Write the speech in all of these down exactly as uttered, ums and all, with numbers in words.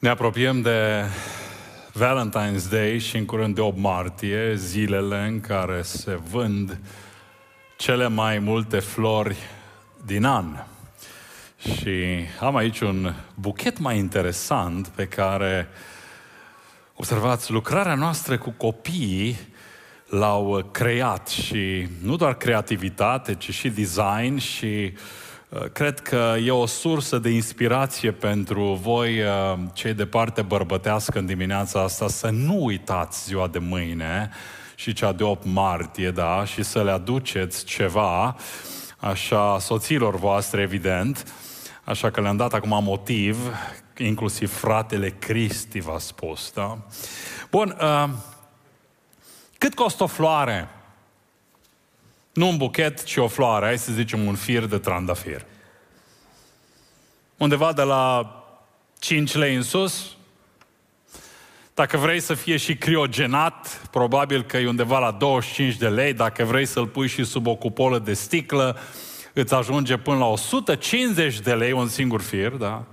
Ne apropiem de Valentine's Day și în curând de opt martie, zilele în care se vând cele mai multe flori din an. Și am aici un buchet mai interesant pe care, observați, lucrarea noastră cu copiii l-au creat și nu doar creativitate, ci și design și cred că e o sursă de inspirație pentru voi, cei de parte bărbătească în dimineața asta, să nu uitați ziua de mâine și cea de opt martie, da, și să le aduceți ceva, așa, soților voastre, evident, așa că le-am dat acum motiv, inclusiv fratele Cristi v-a spus, da? Bun, uh, cât costă o floare? Nu un buchet, ci o floare, hai să zicem un fir de trandafir. Undeva de la cinci lei în sus. Dacă vrei să fie și criogenat, probabil că e undeva la douăzeci și cinci de lei. Dacă vrei să-l pui și sub o cupolă de sticlă, îți ajunge până la o sută cincizeci de lei un singur fir, da?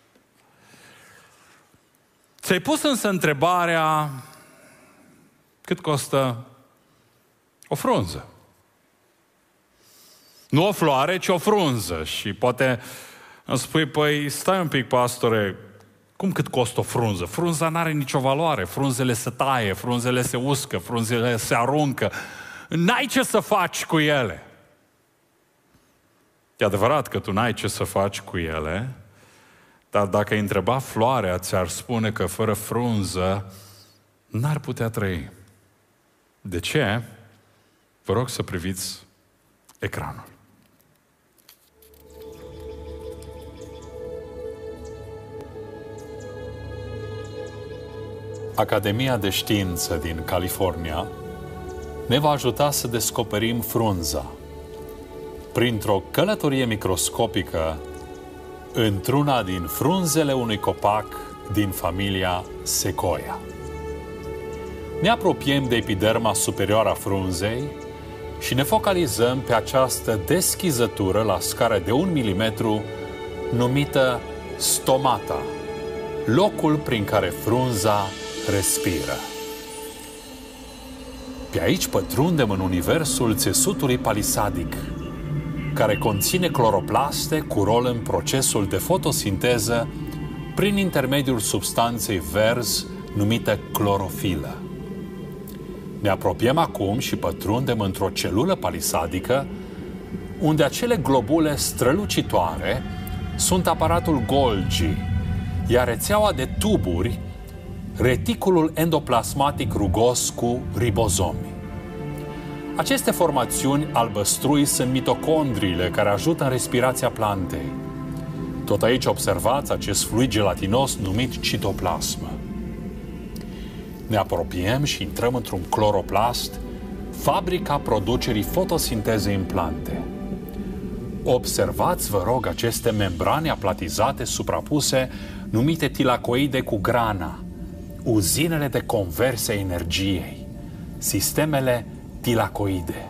Ți-ai pus însă întrebarea, cât costă o frunză? Nu o floare, ci o frunză. Și poate îmi spui, păi stai un pic, pastore, cum cât costă o frunză? Frunza n-are nicio valoare, frunzele se taie, frunzele se uscă, frunzele se aruncă. N-ai ce să faci cu ele. E adevărat că tu n-ai ce să faci cu ele, dar dacă îi întreba floarea, ți-ar spune că fără frunză n-ar putea trăi. De ce? Vă rog să priviți ecranul. Academia de Știință din California ne va ajuta să descoperim frunza printr-o călătorie microscopică într-una din frunzele unui copac din familia Sequoia. Ne apropiem de epiderma superioară a frunzei și ne focalizăm pe această deschizătură la scară de un milimetru numită stomata, locul prin care frunza respiră. Pe aici pătrundem în universul țesutului palisadic, care conține cloroplaste cu rol în procesul de fotosinteză prin intermediul substanței verzi numită clorofilă. Ne apropiem acum și pătrundem într-o celulă palisadică unde acele globule strălucitoare sunt aparatul Golgi, iar rețeaua de tuburi reticulul endoplasmatic rugos cu ribozomi. Aceste formațiuni albăstrui sunt mitocondriile care ajută în respirația plantei. Tot aici observați acest fluid gelatinos numit citoplasmă. Ne apropiem și intrăm într-un cloroplast, fabrica producerii fotosintezei în plante. Observați, vă rog, aceste membrane aplatizate suprapuse numite tilacoide cu grana, uzinele de conversie a energiei, sistemele tilacoide.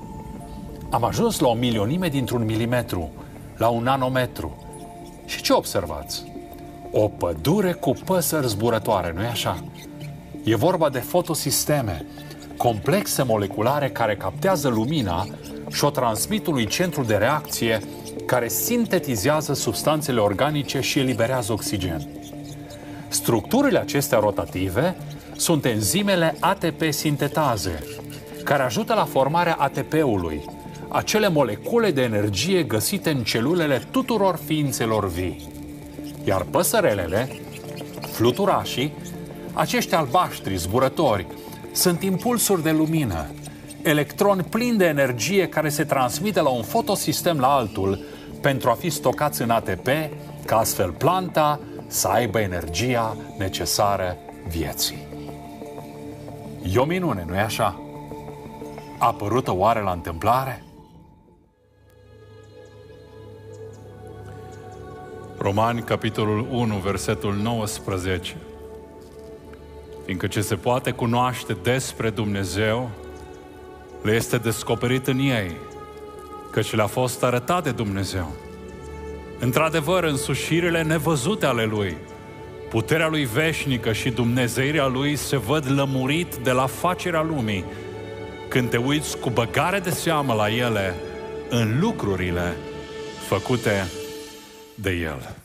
Am ajuns la o milionime dintr-un milimetru, la un nanometru. Și ce observați? O pădure cu păsări zburătoare, nu-i așa? E vorba de fotosisteme, complexe moleculare care captează lumina și o transmit unui centru de reacție care sintetizează substanțele organice și eliberează oxigen. Structurile acestea rotative sunt enzimele A T P sintetaze, care ajută la formarea A T P-ului, acele molecule de energie găsite în celulele tuturor ființelor vii. Iar păsărelele, fluturașii, acești albaștri zburători, sunt impulsuri de lumină, electroni plini de energie care se transmite la un fotosistem la altul pentru a fi stocați în A T P, ca astfel planta să aibă energia necesară vieții. E o minune, nu-i așa? Apărută oare la întâmplare? Romani, capitolul unu, versetul nouăsprezece. Fiindcă ce se poate cunoaște despre Dumnezeu le este descoperit în ei, căci le-a fost arătat de Dumnezeu. Într-adevăr, însușirile nevăzute ale Lui, puterea Lui veșnică și dumnezeirea Lui se văd lămurit de la facerea lumii, când te uiți cu băgare de seamă la ele în lucrurile făcute de El.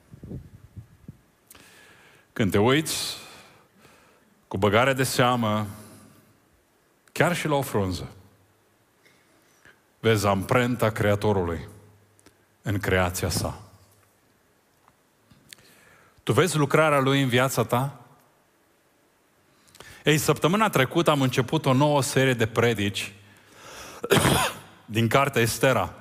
Când te uiți cu băgare de seamă chiar și la o frunză, vezi amprenta Creatorului în creația sa. Tu vezi lucrarea Lui în viața ta? Ei, săptămâna trecută am început o nouă serie de predici din cartea Estera.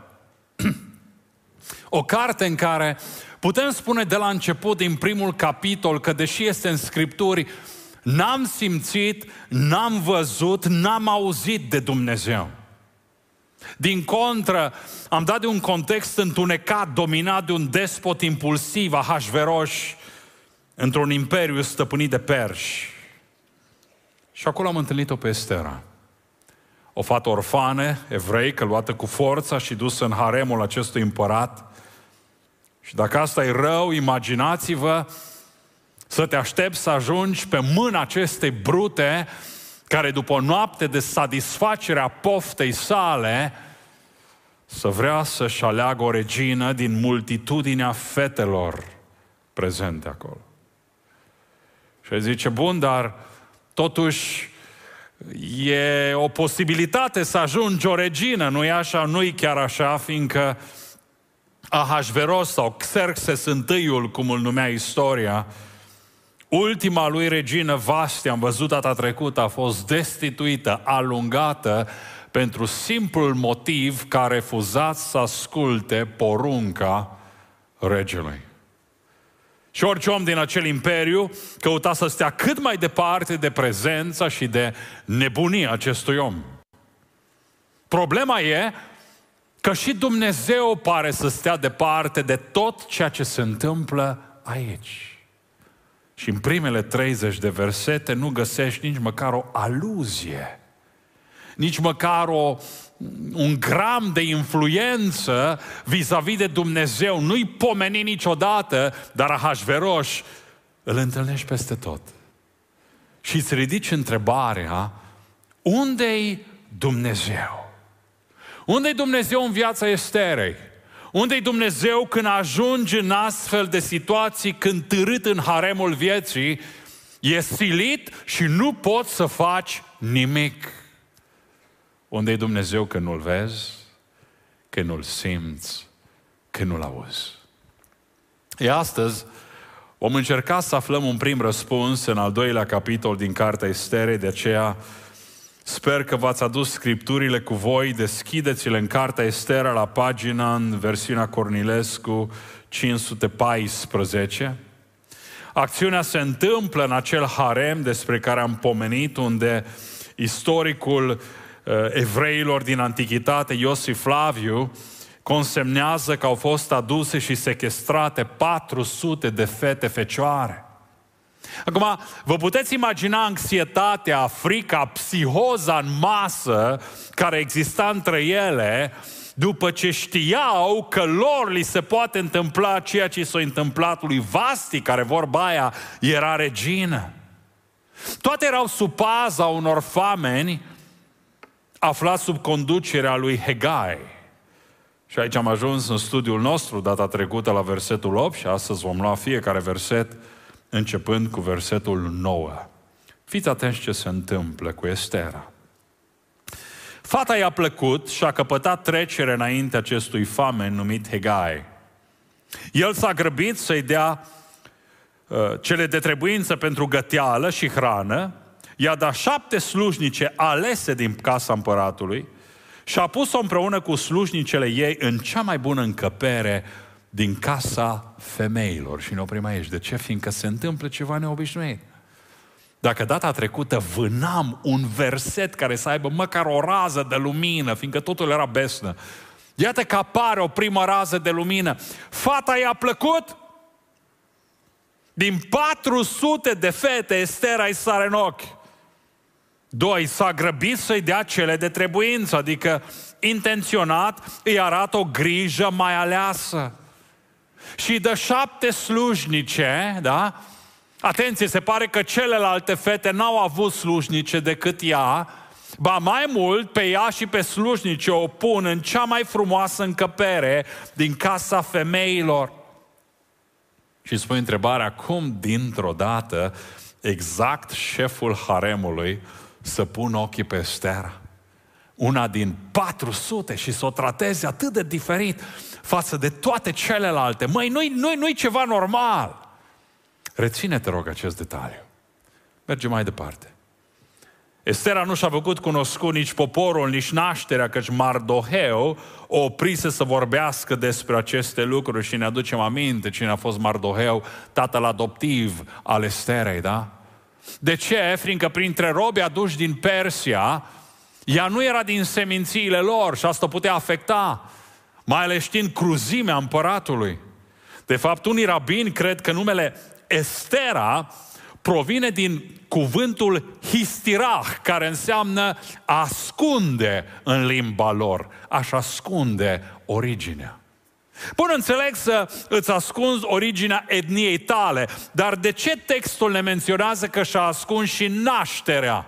O carte în care putem spune de la început, din primul capitol, că deși este în Scripturi, n-am simțit, n-am văzut, n-am auzit de Dumnezeu. Din contră, am dat de un context întunecat, dominat de un despot impulsiv, Ahasveros, într-un imperiu stăpânit de perși. Și acolo am întâlnit-o pe Estera, o fată orfană, evreică, luată cu forța și dusă în haremul acestui împărat. Și dacă asta e rău, imaginați-vă să te aștepți să ajungi pe mâna acestei brute, care după o noapte de satisfacere a poftei sale, să vrea să-și aleagă o regină din multitudinea fetelor prezente acolo. Și el zice, bun, dar totuși e o posibilitate să ajungi o regină, nu-i așa, nu-i chiar așa, fiindcă Ahasveros sau Xerxes întâiul, cum îl numea istoria, ultima lui regină Vasti, am văzut data trecută, a fost destituită, alungată, pentru simplul motiv că a refuzat să asculte porunca regelui. Și orice om din acel imperiu căuta să stea cât mai departe de prezența și de nebunia acestui om. Problema e că și Dumnezeu pare să stea departe de tot ceea ce se întâmplă aici. Și în primele treizeci de versete nu găsești nici măcar o aluzie, nici măcar o, un gram de influență vis-a-vis de Dumnezeu. Nu-i pomeni niciodată, dar Ahasveros îl întâlnești peste tot. Și îți ridici întrebarea, unde-i Dumnezeu? Unde-i Dumnezeu în viața Esterei? Unde-i Dumnezeu când ajungi în astfel de situații, când târât în haremul vieții, e silit și nu poți să faci nimic? Unde-i Dumnezeu când nu-L vezi, când nu-L simți, când nu-L auzi? E astăzi vom încerca să aflăm un prim răspuns în al doilea capitol din Cartea Esterei, de aceea sper că v-ați adus scripturile cu voi, deschideți-le în Cartea Estera la pagina, în versiunea Cornilescu, cinci sute paisprezece. Acțiunea se întâmplă în acel harem despre care am pomenit, unde istoricul uh, evreilor din antichitate, Iosif Flaviu, consemnează că au fost aduse și sechestrate patru sute de fete fecioare. Acum, vă puteți imagina anxietatea, frica, psihoza în masă care exista între ele după ce știau că lor li se poate întâmpla ceea ce s-a întâmplat lui Vasti, care vorba aia era regină. Toate erau sub paza unor fameni aflați sub conducerea lui Hegai. Și aici am ajuns în studiul nostru data trecută la versetul opt și astăzi vom lua fiecare verset începând cu versetul nouă. Fiți atenți ce se întâmplă cu Estera. Fata i-a plăcut și a căpătat trecere înainte acestui famen numit Hegai. El s-a grăbit să-i dea uh, cele de trebuință pentru găteală și hrană, i-a dat șapte slujnice alese din casa împăratului și a pus-o împreună cu slujnicele ei în cea mai bună încăpere din casa femeilor. Și ne oprim aici. De ce? Fiindcă se întâmplă ceva neobișnuit. Dacă data trecută vânam un verset care să aibă măcar o rază de lumină, fiindcă totul era besnă, iată că apare o primă rază de lumină. Fata i-a plăcut? Din patru sute de fete, Estera îi sare în ochi. Doi, s-a grăbit să-i dea cele de trebuință, adică intenționat îi arată o grijă mai aleasă. Și dă șapte slujnice, da? Atenție, se pare că celelalte fete n-au avut slujnice decât ea, ba mai mult, pe ea și pe slujnice o pun în cea mai frumoasă încăpere din casa femeilor. Și îți pui întrebarea, cum dintr-o dată exact șeful haremului să pună ochii pe Estera? Una din patru sute și să o trateze atât de diferit față de toate celelalte. Măi, nu-i, nu-i, nu-i ceva normal. Reține, te rog, acest detaliu. Mergem mai departe. Estera nu și-a făcut cunoscut nici poporul, nici nașterea, căci Mardoheu o oprise să vorbească despre aceste lucruri și ne aducem aminte cine a fost Mardoheu, tatăl adoptiv al Esterei, da? De ce? Fiindcă printre robi aduși din Persia, ea nu era din semințiile lor și asta putea afecta, mai ales știind cruzimea împăratului. De fapt, unii rabini cred că numele Estera provine din cuvântul histirah, care înseamnă ascunde în limba lor. Aș ascunde originea. Bun, înțeleg să îți ascunzi originea etniei tale, dar de ce textul ne menționează că și-a ascuns și nașterea?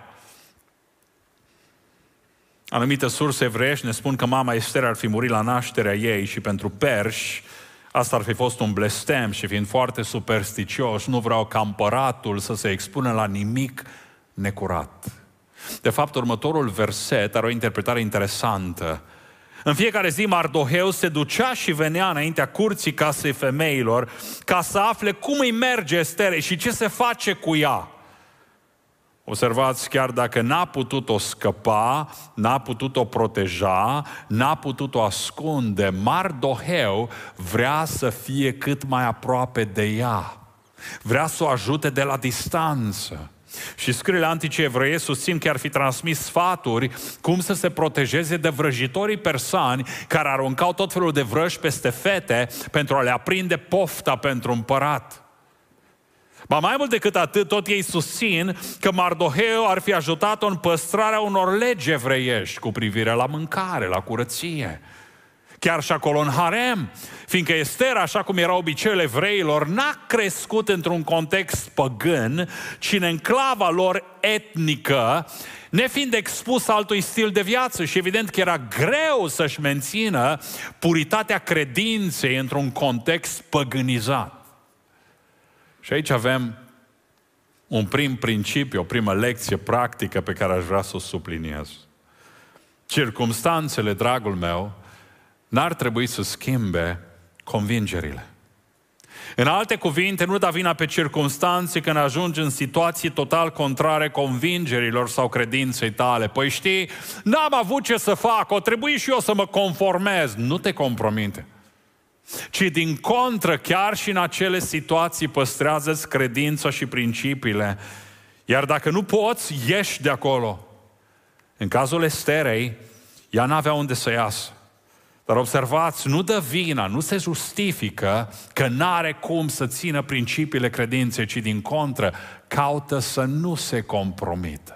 Anumite surse evreiești ne spun că mama Estera ar fi murit la nașterea ei și pentru perși asta ar fi fost un blestem și fiind foarte supersticioși, nu vreau ca împăratul să se expună la nimic necurat. De fapt, următorul verset are o interpretare interesantă. În fiecare zi Mardoheu se ducea și venea înaintea curții casei femeilor ca să afle cum îi merge Esterei și ce se face cu ea. Observați, chiar dacă n-a putut-o scăpa, n-a putut-o proteja, n-a putut-o ascunde, Mardoheu vrea să fie cât mai aproape de ea. Vrea să o ajute de la distanță. Și scrierile antice evreie susțin că ar fi transmis sfaturi cum să se protejeze de vrăjitorii persani care aruncau tot felul de vrăji peste fete pentru a le aprinde pofta pentru împărat. Ba mai mult decât atât, tot ei susțin că Mardoheu ar fi ajutat-o în păstrarea unor legi evreiești cu privire la mâncare, la curăție. Chiar și acolo în harem, fiindcă Estera, așa cum era obiceiul evreilor, n-a crescut într-un context păgân, ci în enclava lor etnică, nefiind expus altui stil de viață și evident că era greu să-și mențină puritatea credinței într-un context păgânizat. Și aici avem un prim principiu, o primă lecție practică pe care aș vrea să o subliniez. Circumstanțele, dragul meu, n-ar trebui să schimbe convingerile. În alte cuvinte, nu da vina pe circumstanțe când ajungi în situații total contrare convingerilor sau credinței tale. Păi știi, n-am avut ce să fac, o trebuie și eu să mă conformez. Nu te compromite. Ci din contră, chiar și în acele situații păstrează-ți credința și principiile. Iar dacă nu poți, ieși de acolo. În cazul Esterei, ea n-avea unde să iasă. Dar observați, nu dă vina, nu se justifică că n-are cum să țină principiile credinței, ci din contră, caută să nu se compromită.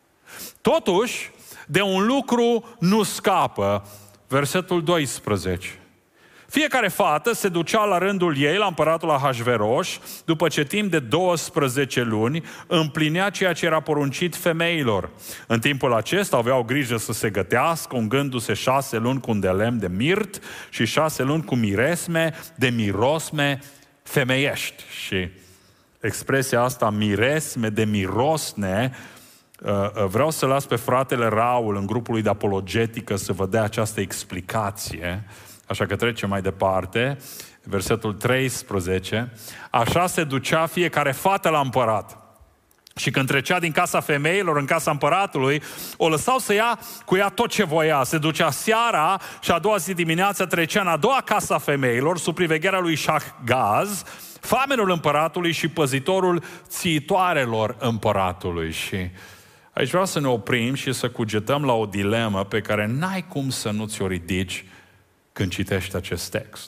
Totuși, de un lucru nu scapă. Versetul doisprezece. Fiecare fată se ducea la rândul ei la împăratul Ahasveros, după ce timp de douăsprezece luni împlinea ceea ce era poruncit femeilor. În timpul acesta aveau grijă să se gătească, ungându-se șase luni cu un de lemn de mirt și șase luni cu miresme de mirosme femeiești. Și expresia asta, miresme de mirosne, vreau să las pe fratele Raul în grupul lui de apologetică să vă dea această explicație. Așa că trecem mai departe, versetul treisprezece. Așa se ducea fiecare fată la împărat. Și când trecea din casa femeilor în casa împăratului, o lăsau să ia cu ea tot ce voia. Se ducea seara și a doua zi dimineața trecea în a doua casa femeilor, sub privegherea lui Shahgaz, famenul împăratului și păzitorul țiitoarelor împăratului. Și aici vreau să ne oprim și să cugetăm la o dilemă pe care n-ai cum să nu ți-o ridici când citești acest text.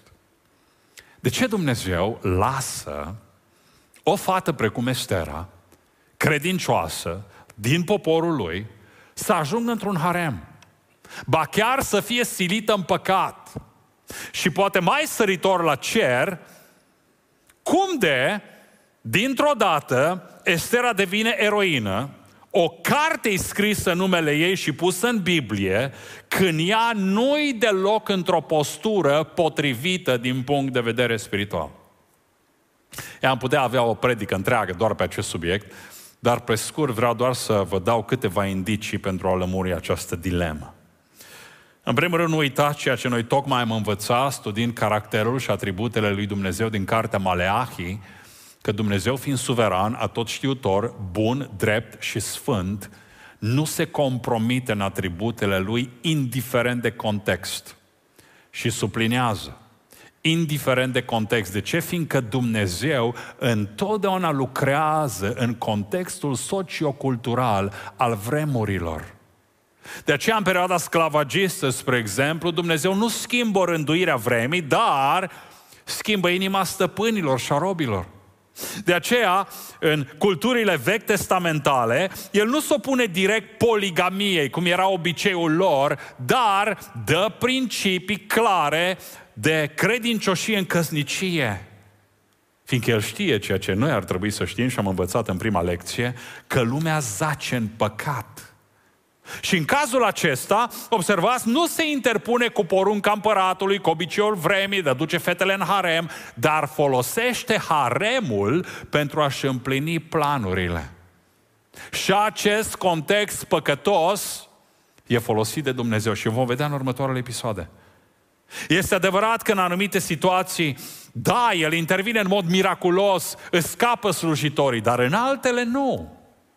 De ce Dumnezeu lasă o fată precum Estera, credincioasă, din poporul lui, să ajungă într-un harem? Ba chiar să fie silită în păcat. Și poate mai săritor la cer, cum de Dintr-o dată, Estera devine eroină, o carte e scrisă în numele ei și pusă în Biblie, când ea nu-i deloc într-o postură potrivită din punct de vedere spiritual. Ea am putea avea o predică întreagă doar pe acest subiect, dar pe scurt vreau doar să vă dau câteva indicii pentru a lămuri această dilemă. În primul rând, nu uitați ceea ce noi tocmai am învățat studiind caracterul și atributele lui Dumnezeu din cartea Maleahi, că Dumnezeu fiind suveran, atotștiutor, bun, drept și sfânt, nu se compromite în atributele lui indiferent de context. Și sublinează, indiferent de context. De ce? Fiindcă Dumnezeu întotdeauna lucrează în contextul sociocultural al vremurilor. De aceea, în perioada sclavagistă, spre exemplu, Dumnezeu nu schimbă rânduirea vremii, dar schimbă inima stăpânilor și a robilor. De aceea, în culturile vechi testamentale, El nu se opune direct poligamiei, cum era obiceiul lor, dar dă principii clare de credincioșie în căsnicie. Fiindcă El știe ceea ce noi ar trebui să știm și am învățat în prima lecție, că lumea zace în păcat. Și în cazul acesta, observați, nu se interpune cu porunca împăratului, cu obiceiul vremii de a duce fetele în harem, dar folosește haremul pentru a-și împlini planurile. Și acest context păcătos e folosit de Dumnezeu și vom vedea în următoarele episoade. Este adevărat că în anumite situații, da, El intervine în mod miraculos, îți scapă slujitorii, dar în altele nu.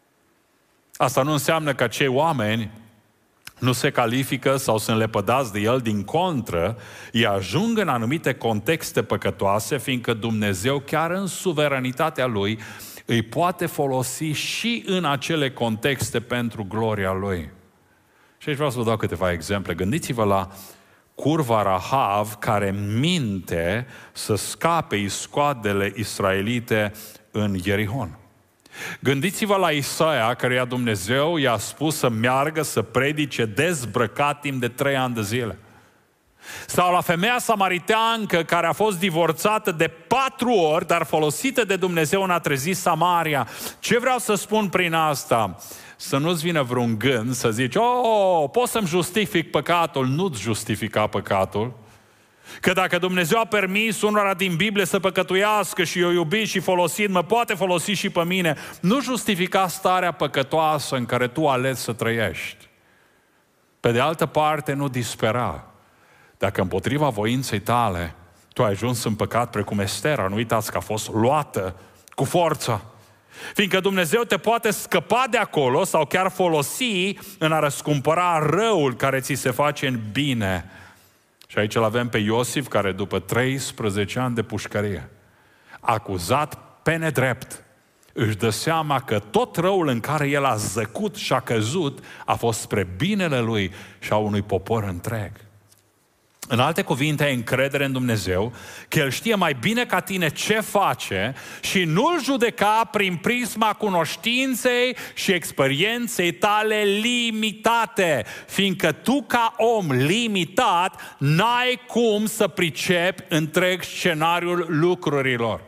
Asta nu înseamnă că acei oameni nu se califică sau sunt lepădați de El, din contră, ei ajung în anumite contexte păcătoase, fiindcă Dumnezeu, chiar în suveranitatea Lui, îi poate folosi și în acele contexte pentru gloria Lui. Și aici vreau să vă dau câteva exemple. Gândiți-vă la curva Rahav, care minte să scape iscoadele israelite în Ierihon. Gândiți-vă la Isaia, căreia Dumnezeu i-a spus să meargă, să predice dezbrăcat timp de trei ani de zile. Sau la femeia samariteancă care a fost divorțată de patru ori, dar folosită de Dumnezeu în a trezi Samaria. Ce vreau să spun prin asta? Să nu-ți vină vreun gând să zici, oh, pot să-mi justific păcatul. Nu-ți justifica păcatul. Că dacă Dumnezeu a permis unora din Biblie să păcătuiască și eu iubit și folosit, mă poate folosi și pe mine. Nu justifica starea păcătoasă în care tu alegi să trăiești. Pe de altă parte, nu dispera. Dacă împotriva voinței tale tu ai ajuns în păcat precum Estera, nu uitați că a fost luată cu forță. Fiindcă Dumnezeu te poate scăpa de acolo sau chiar folosi în a răscumpăra răul care ți se face în bine. Și aici îl avem pe Iosif, care după treisprezece ani de pușcărie, acuzat pe nedrept, își dă seama că tot răul în care el a zăcut și a căzut a fost spre binele lui și a unui popor întreg. În alte cuvinte, ai încredere în Dumnezeu, că El știe mai bine ca tine ce face și nu-L judeca prin prisma cunoștinței și experienței tale limitate, fiindcă tu ca om limitat n-ai cum să pricepi întreg scenariul lucrurilor.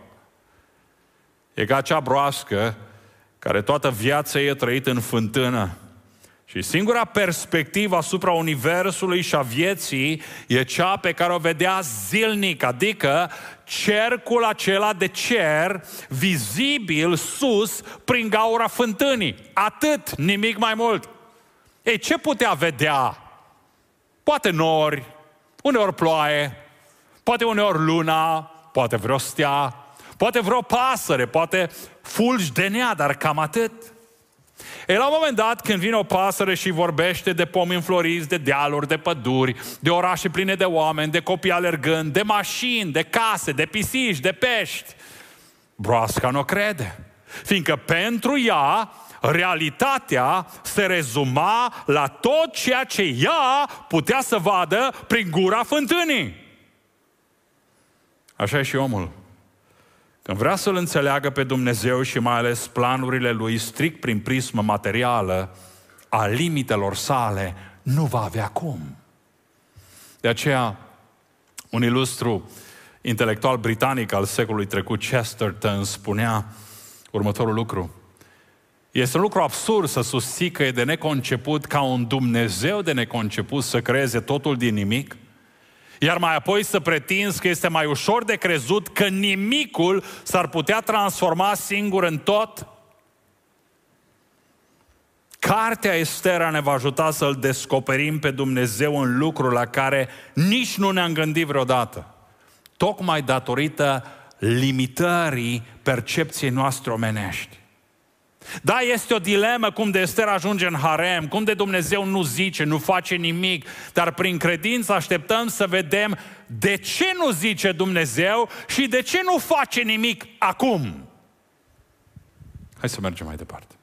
E ca acea broască care toată viața e trăit în fântână. Și singura perspectivă asupra universului și a vieții e cea pe care o vedea zilnic, adică cercul acela de cer vizibil sus prin gaura fântânii. Atât, nimic mai mult. Ei, ce putea vedea? Poate nori, uneori ploaie, poate uneori luna, poate vreo stea, poate vreo pasăre, poate fulgi de nea, dar cam atât. E la un moment dat, când vine o pasăre și vorbește de pomi înfloriți, de dealuri, de păduri, de orașe pline de oameni, de copii alergând, de mașini, de case, de pisici, de pești, broasca nu crede. Fiindcă pentru ea, realitatea se rezuma la tot ceea ce ea putea să vadă prin gura fântânii. Așa e și omul. Când vrea să-L înțeleagă pe Dumnezeu și mai ales planurile Lui strict prin prismă materială a limitelor sale, nu va avea cum. De aceea, un ilustru intelectual britanic al secolului trecut, Chesterton, spunea următorul lucru. Este un lucru absurd să susții că e de neconceput ca un Dumnezeu de neconceput să creeze totul din nimic, iar mai apoi să pretinzi că este mai ușor de crezut că nimicul s-ar putea transforma singur în tot. Cartea Estera ne va ajuta să-L descoperim pe Dumnezeu în lucruri la care nici nu ne-am gândit vreodată, tocmai datorită limitării percepției noastre omenești. Da, este o dilemă cum de Ester ajunge în harem, cum de Dumnezeu nu zice, nu face nimic, dar prin credință așteptăm să vedem de ce nu zice Dumnezeu și de ce nu face nimic acum. Hai să mergem mai departe.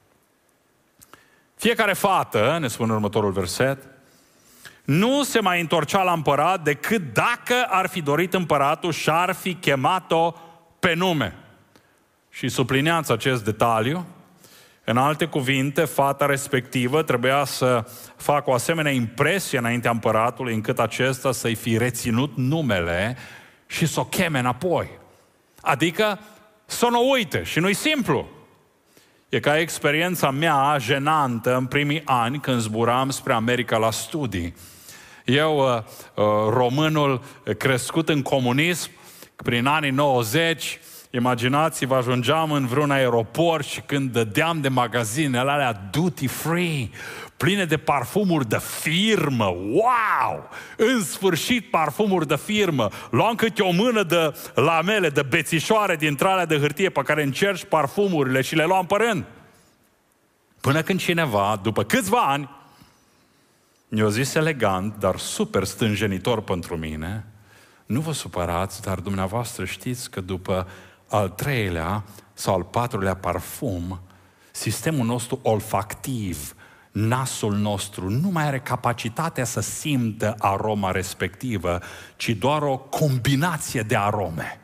Fiecare fată, ne spune următorul verset, nu se mai întorcea la împărat decât dacă ar fi dorit împăratul și ar fi chemat-o pe nume. Și sublineați acest detaliu. În alte cuvinte, fata respectivă trebuia să facă o asemenea impresie înaintea împăratului încât acesta să-i fi reținut numele și să o cheme înapoi. Adică să nu uite și nu-i simplu. E ca experiența mea jenantă în primii ani când zburam spre America la studii. Eu, românul crescut în comunism, prin anii nouăzeci, imaginați-vă, ajungeam în vreun aeroport și când dădeam de magazinele alea duty free, pline de parfumuri de firmă, wow! În sfârșit parfumuri de firmă. Luam câte o mână de lamele, de bețișoare dintre alea de hârtie pe care încerci parfumurile și le luam pe rând. Până când cineva, după câțiva ani, mi-a zis elegant, dar super stânjenitor pentru mine, nu vă supărați, dar dumneavoastră știți că după al treilea sau al patrulea parfum, sistemul nostru olfactiv, nasul nostru, nu mai are capacitatea să simtă aroma respectivă, ci doar o combinație de arome.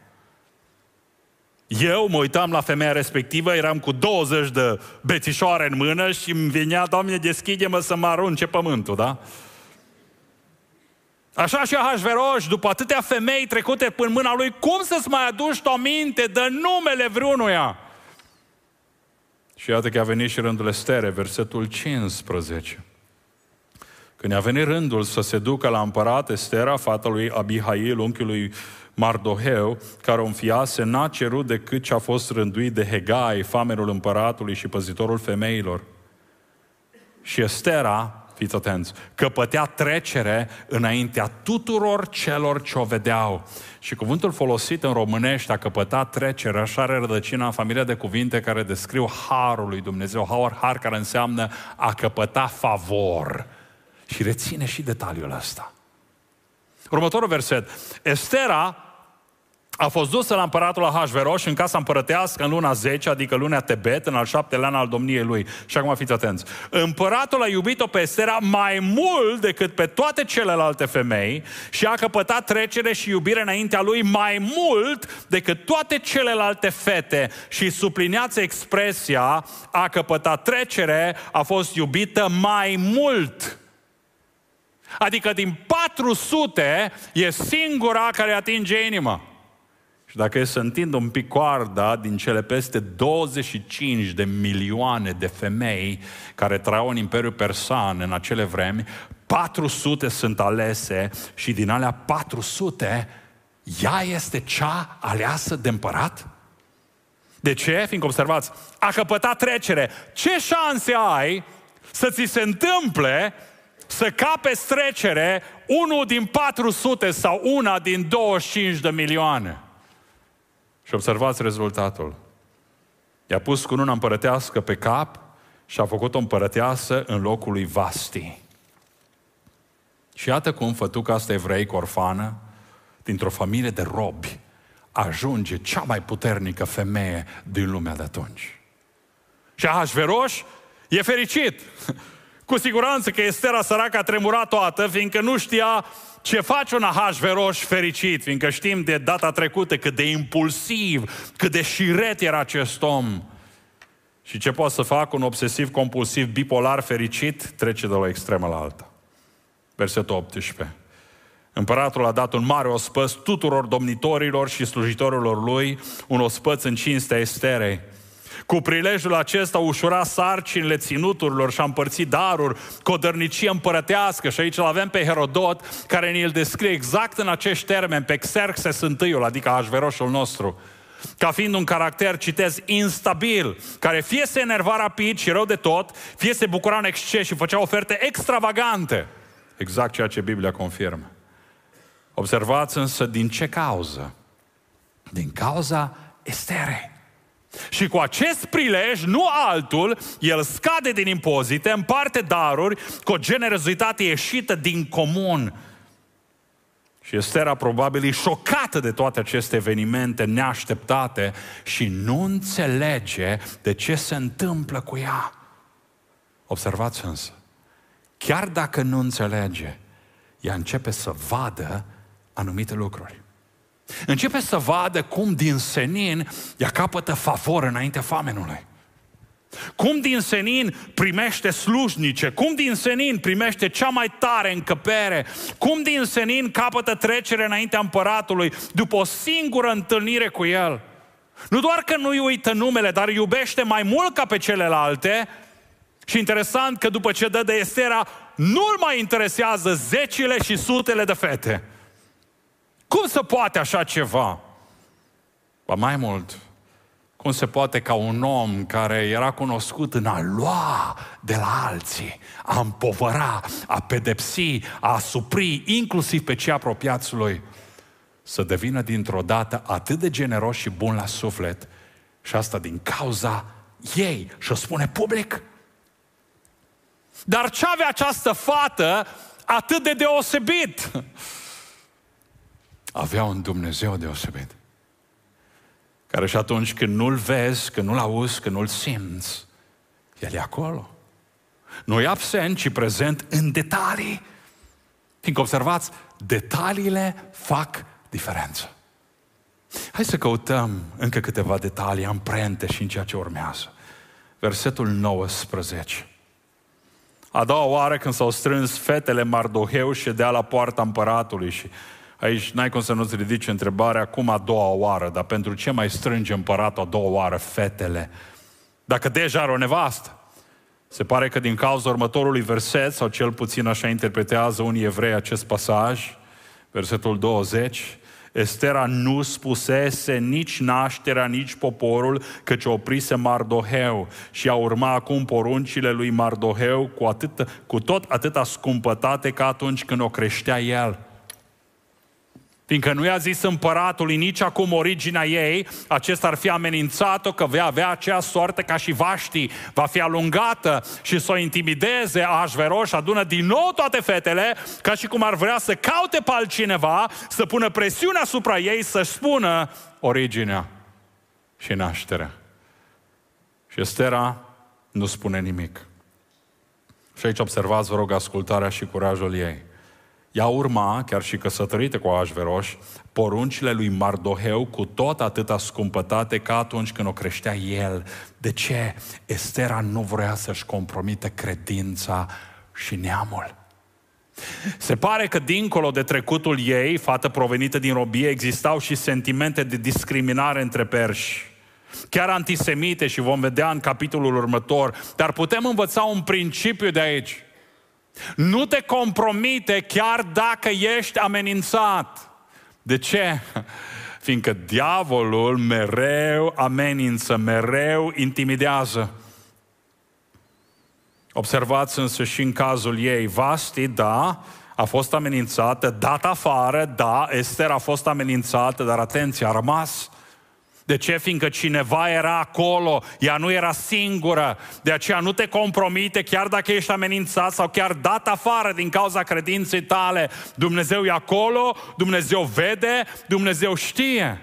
Eu mă uitam la femeia respectivă, eram cu douăzeci de bețișoare în mână și îmi venea, Doamne, deschide-mă să mă arunce pământul, da? Așa și Ahasveros, după atâtea femei trecute până mâna lui, cum să-ți mai aduci o minte de numele vreunuia? Și iată că a venit și rândul Estere, versetul cincisprezece. Când a venit rândul să se ducă la împărat, Estera, fata lui Abihail, unchiului Mardoheu, care o înfiase, n-a cerut decât ce a fost rânduit de Hegai, famerul împăratului și păzitorul femeilor. Și Estera, fiți atenți, căpătea trecere înaintea tuturor celor ce o vedeau. Și cuvântul folosit în românește, a căpăta trecere, așa are rădăcina în familia de cuvinte care descriu harul lui Dumnezeu, har, har care înseamnă a căpăta favor. Și reține și detaliul ăsta. Următorul verset. Estera a fost dusă la împăratul Ahasveros în casa împărătească în luna zece, adică luna Tebet, în al șaptelea an al domniei lui. Și acum fiți atenți. Împăratul a iubit-o pe Estera mai mult decât pe toate celelalte femei și a căpătat trecere și iubire înaintea lui mai mult decât toate celelalte fete. Și sublineați expresia a căpătat trecere, a fost iubită mai mult. Adică din patru sute e singura care atinge inima. Și dacă e să întind un pic coarda din cele peste douăzeci și cinci de milioane de femei care trăiau în Imperiul Persan în acele vremi, patru sute sunt alese și din alea patru sute ea este cea aleasă de împărat? De ce? Fiindcă observați, a căpătat trecere. Ce șanse ai să ți se întâmple să capeți trecere unul din patru sute sau una din douăzeci și cinci de milioane? Și observați rezultatul. I-a pus cununa împărătească pe cap și a făcut-o împărăteasă în locul lui Vasti. Și iată cum fătuca asta evreică orfană, dintr-o familie de robi, ajunge cea mai puternică femeie din lumea de atunci. Și Ahasveros e fericit. Cu siguranță că Estera săracă a tremurat toată, fiindcă nu știa ce face un Ahasveros fericit, fiindcă știm de data trecută cât de impulsiv, cât de șiret era acest om. Și ce poate să facă un obsesiv-compulsiv bipolar fericit? Trece de la o extremă la alta. Versetul optsprezece. Împăratul a dat un mare ospăț tuturor domnitorilor și slujitorilor lui, un ospăț în cinstea Esterei. Cu prilejul acesta ușura sarcinile ținuturilor și a împărțit daruri, codărnicie împărătească. Și aici îl avem pe Herodot, care ne-l descrie exact în acești termeni, pe Xerxes întâiul, adică Ahasveroșul nostru, ca fiind un caracter, citez, instabil, care fie se enerva rapid și rău de tot, fie se bucura în exces și făcea oferte extravagante. Exact ceea ce Biblia confirmă. Observați însă din ce cauză? Din cauza Esterei. Și cu acest prilej, nu altul, el scade din impozite, împarte daruri cu o generozitate ieșită din comun. Și Estera probabil e șocată de toate aceste evenimente neașteptate și nu înțelege de ce se întâmplă cu ea. Observați însă, chiar dacă nu înțelege, ea începe să vadă anumite lucruri. Începe să vadă cum din senin ea capătă favor înaintea famenului. Cum din senin primește slujnice, cum din senin primește cea mai tare încăpere, cum din senin capătă trecere înaintea împăratului după o singură întâlnire cu el. Nu doar că nu-i uită numele, dar iubește mai mult ca pe celelalte. Și interesant că după ce dă de Estera, nu-l mai interesează zecile și sutele de fete. Cum se poate așa ceva? Ba mai mult, cum se poate ca un om care era cunoscut în a lua de la alții, a împovăra, a pedepsi, a asupri, inclusiv pe cei apropiați lui, să devină dintr-o dată atât de generos și bun la suflet, și asta din cauza ei, și o spune public? Dar ce avea această fată atât de deosebit? Avea un Dumnezeu deosebit, care și atunci când nu-L vezi, când nu-L auzi, când nu-L simți, El e acolo. Nu e absent, ci prezent în detalii. Fiindcă observați, detaliile fac diferență. Hai să căutăm încă câteva detalii, amprente și în ceea ce urmează. Versetul nouăsprezece. A doua oară când s-au strâns fetele, Mardoheu ședea la poarta împăratului și aici n-ai cum să nu-ți ridici întrebarea cum a doua oară, dar pentru ce mai strânge împăratul a doua oară fetele? Dacă deja are o nevastă. Se pare că din cauza următorului verset, sau cel puțin așa interpretează unii evrei acest pasaj, versetul douăzeci, Estera nu spusese nici nașterea, nici poporul, căci oprise Mardoheu și a urma acum poruncile lui Mardoheu cu, atât, cu tot atâta scumpătate ca atunci când o creștea el. Fiindcă nu i-a zis împăratului nici acum originea ei, acesta ar fi amenințat-o că vei avea aceea soartă ca și Vaști, va fi alungată și să o intimideze. Ahasveroș adună din nou toate fetele, ca și cum ar vrea să caute pe altcineva, să pună presiune asupra ei, să-și spună originea și nașterea. Și Estera nu spune nimic. Și aici observați, vă rog, ascultarea și curajul ei. Ea urma, chiar și căsătorită cu Ahasveroș, poruncile lui Mardoheu cu tot atâta scumpătate ca atunci când o creștea el. De ce? Estera nu vrea să-și compromită credința și neamul. Se pare că dincolo de trecutul ei, fată provenită din robie, existau și sentimente de discriminare între perși. Chiar antisemite, și vom vedea în capitolul următor. Dar putem învăța un principiu de aici. Nu te compromite chiar dacă ești amenințat. De ce? Fiindcă diavolul mereu amenință, mereu intimidează. Observați însă și în cazul ei, Vasti, da, a fost amenințată, dat afară, da, Ester a fost amenințată, dar atenție, a rămas. De ce? Fiindcă cineva era acolo, ea nu era singură. De aceea nu te compromite chiar dacă ești amenințat sau chiar dat afară din cauza credinței tale. Dumnezeu e acolo, Dumnezeu vede, Dumnezeu știe.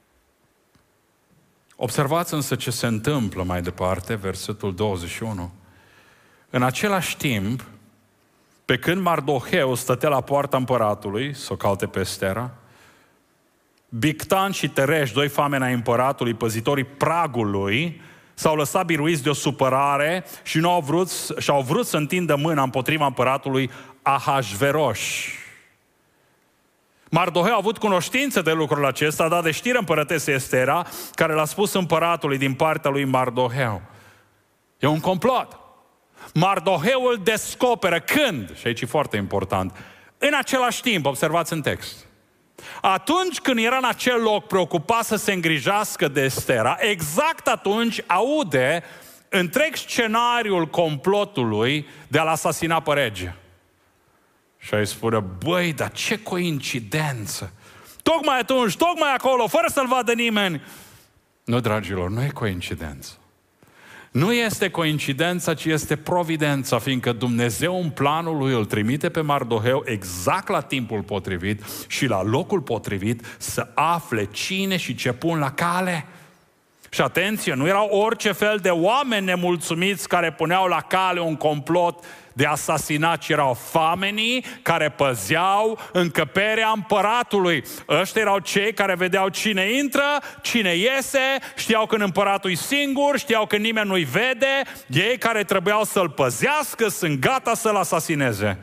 Observați însă ce se întâmplă mai departe, versetul douăzeci și unu. În același timp, pe când Mardoheu stătea la poarta împăratului, să o caute pe Estera, Bigtan și Tereș, doi fameni ai împăratului, păzitorii pragului, s-au lăsat biruiți de o supărare și nu au vrut, și-au vrut să întindă mâna împotriva împăratului Ahasveroș. Mardoheu a avut cunoștință de lucrul acesta, a dat de știre împărătesei Estera, care l-a spus împăratului din partea lui Mardoheu. E un complot. Mardoheu îl descoperă când, și aici e foarte important, în același timp, observați în text, atunci când era în acel loc preocupat să se îngrijească de Estera, exact atunci aude întreg scenariul complotului de a-l asasina pe rege. Și îi spune, băi, dar ce coincidență! Tocmai atunci, tocmai acolo, fără să-l vadă nimeni. Nu, dragilor, nu e coincidență. Nu este coincidența, ci este providența, fiindcă Dumnezeu în planul lui îl trimite pe Mardoheu exact la timpul potrivit și la locul potrivit să afle cine și ce pun la cale. Și atenție, nu erau orice fel de oameni nemulțumiți care puneau la cale un complot de asasinat, ci erau famenii care păzeau încăperea împăratului. Ăștia erau cei care vedeau cine intră, cine iese, știau când împăratul e singur, știau că nimeni nu-i vede, ei care trebuiau să-l păzească sunt gata să-l asasineze.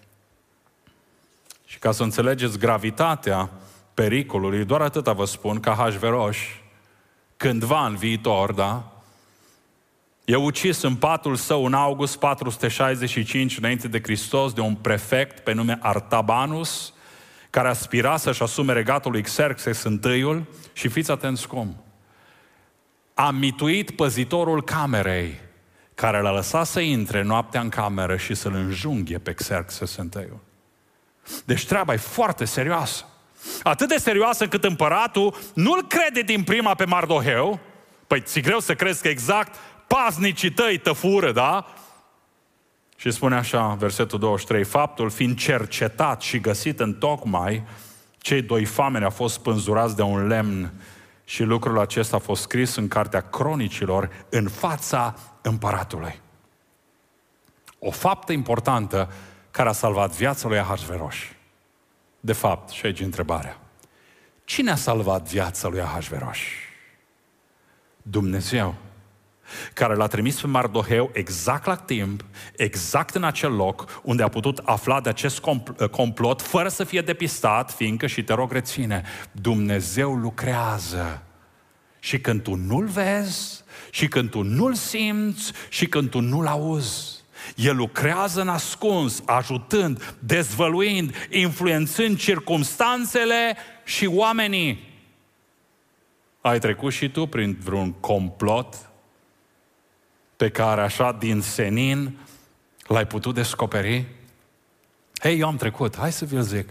Și ca să înțelegeți gravitatea pericolului, doar atâta vă spun, că Ahasveros, cândva în viitor, da, e ucis în patul său în august patru sute șaizeci și cinci înainte de Hristos de un prefect pe nume Artabanus, care aspira să-și asume regatul lui Xerxes întâiul și fiți atenți cum. A mituit păzitorul camerei, care l-a lăsat să intre noaptea în cameră și să-l înjunghe pe Xerxes întâiul. Deci treaba e foarte serioasă. Atât de serioasă încât împăratul nu-l crede din prima pe Mardoheu. Păi ți greu să crezi că exact paznicii tăi te fură, da? Și spune așa, versetul douăzeci și trei, faptul fiind cercetat și găsit în tocmai, cei doi fameni au fost spânzurați de un lemn și lucrul acesta a fost scris în cartea cronicilor în fața împăratului. O faptă importantă care a salvat viața lui Ahasveros. De fapt, și aici întrebarea, cine a salvat viața lui Ahasveros? Dumnezeu, care l-a trimis pe Mardoheu exact la timp, exact în acel loc unde a putut afla de acest complot fără să fie depistat, fiindcă, și te rog reține, Dumnezeu lucrează. Și când tu nu-l vezi, și când tu nu-l simți, și când tu nu-l auzi, El lucrează în ascuns, ajutând, dezvăluind, influențând circumstanțele și oamenii. Ai trecut și tu prin vreun complot pe care așa din senin l-ai putut descoperi? Hei, eu am trecut, hai să vi-l zic.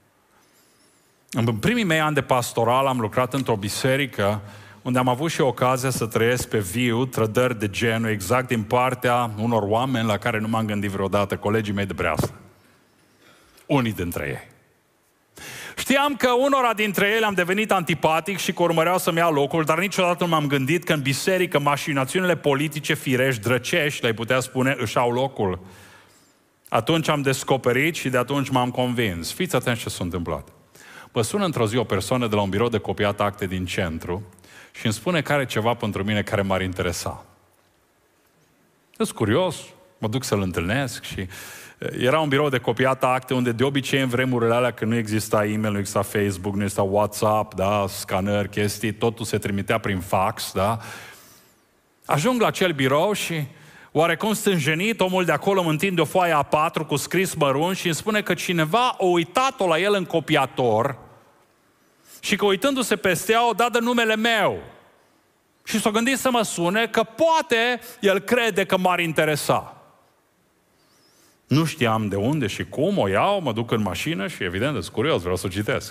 În primii mei ani de pastoral am lucrat într-o biserică unde am avut și ocazia să trăiesc pe viu trădări de genul exact din partea unor oameni la care nu m-am gândit vreodată, colegii mei de breaslă. Unii dintre ei. Știam că unora dintre ele am devenit antipatic și că urmăreau să-mi ia locul, dar niciodată nu m-am gândit că în biserică mașinațiunile politice firești, drăcești, le-ai putea spune, își au locul. Atunci am descoperit și de atunci m-am convins. Fiți atenți ce s-a întâmplat. Mă sună într-o zi o persoană de la un birou de copiat acte din centru și îmi spune că are ceva pentru mine care m-ar interesa. Sunt curios, mă duc să-l întâlnesc și era un birou de copiat acte unde de obicei în vremurile alea când nu exista e-mail, nu exista Facebook, nu exista WhatsApp, da, scanări, chestii, totul se trimitea prin fax, da. Ajung la acel birou și oarecum stânjenit, omul de acolo îmi întinde o foaie A patru cu scris mărunt și îmi spune că cineva a uitat-o la el în copiator și că uitându-se peste ea o dat de numele meu. Și s-a gândit să mă sune că poate el crede că m-ar interesa. Nu știam de unde și cum, o iau, mă duc în mașină și evident, sunt curios, vreau să o citesc.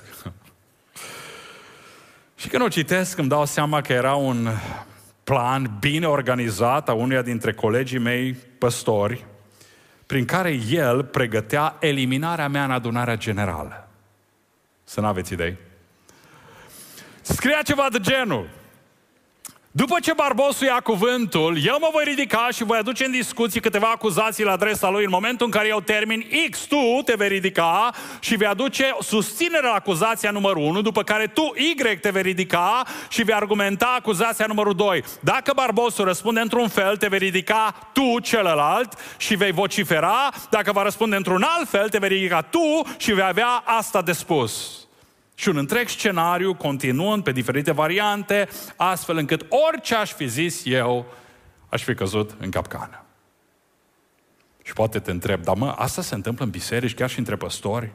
Și când o citesc, îmi dau seama că era un plan bine organizat a unuia dintre colegii mei păstori, prin care el pregătea eliminarea mea în adunarea generală. Să n-aveți idei. Scria ceva de genul: după ce Barbosul ia cuvântul, eu mă voi ridica și voi aduce în discuții câteva acuzații la adresa lui. În momentul în care eu termin X, tu te vei ridica și vei aduce susținerea la acuzația numărul unu, după care tu Y te vei ridica și vei argumenta acuzația numărul doi. Dacă Barbosul răspunde într-un fel, te vei ridica tu celălalt și vei vocifera. Dacă va răspunde într-un alt fel, te vei ridica tu și vei avea asta de spus. Și un întreg scenariu, continuând pe diferite variante, astfel încât orice aș fi zis eu, aș fi căzut în capcană. Și poate te întreb, dar mă, asta se întâmplă în biserici, chiar și între păstori?